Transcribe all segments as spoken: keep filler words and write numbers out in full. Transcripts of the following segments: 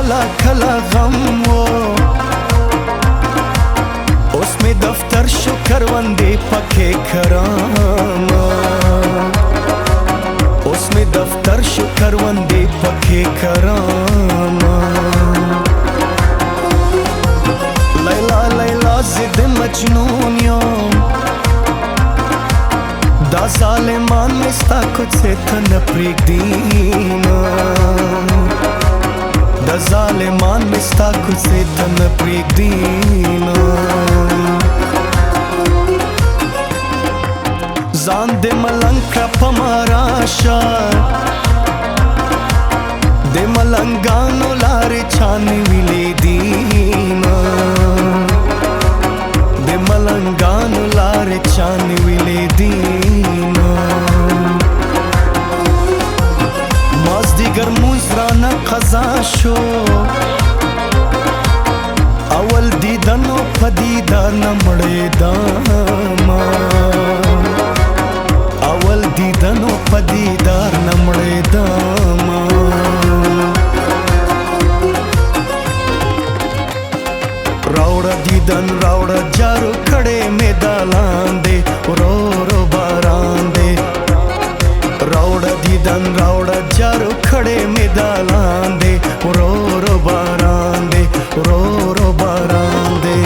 کلا کلا غم و اوس می دفتر شو کروندې پکې کرام اوس می دفتر شو کروندې پکې کرام لیلا لیلا زد مجنون یم دا ظالمان می ستا کوڅې ته نه پرېږدي دا ظالمان می ستا کوڅې ته نه پرېږدي ځان دې ملنګ کړه په ما راشه د ملنګانو لارې چا نه ویلیدي د ملنګانو لارې چا نه ویلیدي مازدیګر مونځ رانه قضا شو اول دیدن و په دیدار نه مړېدم اول دیدن و په دیدار نه مړېدم راوړه دیدن راوړه جارو کړې مې دا لاندې ورو ورو باران دی راوړه دیدن راوړه جارو کړې مې دا لاندې ورو ورو باران دی ورو ورو باران دی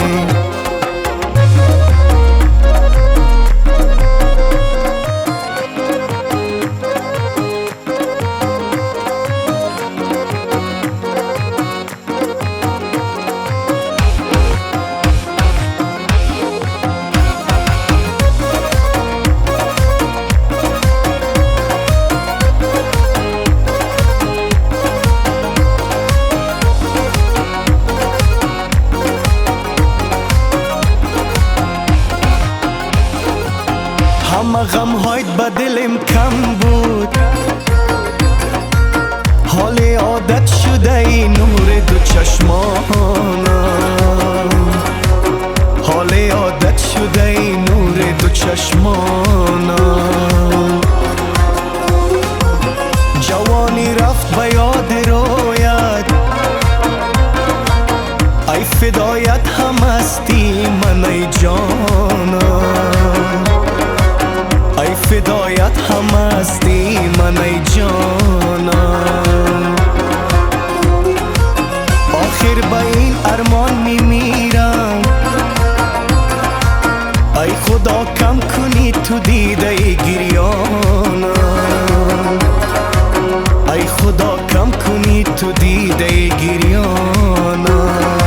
همه غم هایت بدلم کم بود حال عادت شده ای نور دو چشمانم حال عادت شده ای نور دو چشمانم جوانی رفت به یاد رویت ای فدایت هم هستی من ای جانم ای فدایت هم هستی من ای جانم آخر با این ارمان می میرم ای خدا کم کنی تو دیده گریانم ای خدا کم کنی تو دیده گریانم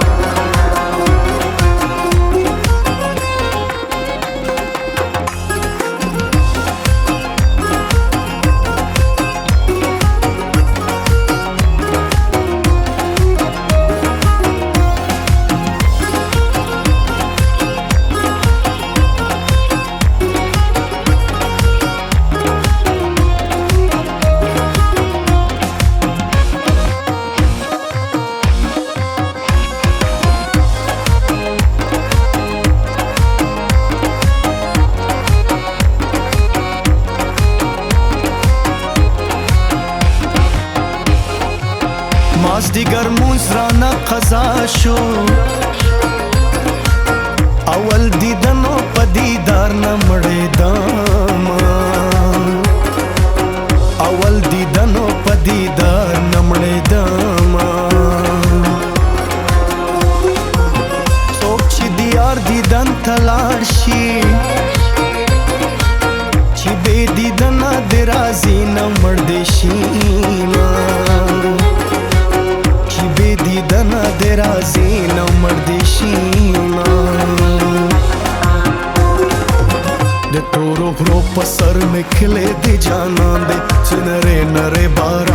مازدیګر مونځ رانه قضا شو اول دیدن و په دیدار نه مړېدم اول دیدن و په دیدار نه مړېدم څوک چې د یار دیدن ته لاړ شي چې بې دیدنه د راځي نه مړ دې شي دیدنه د راځي نه مړ دې شي د تورو غرو په سر مې کلی د جانان دی چې نرې نرې باران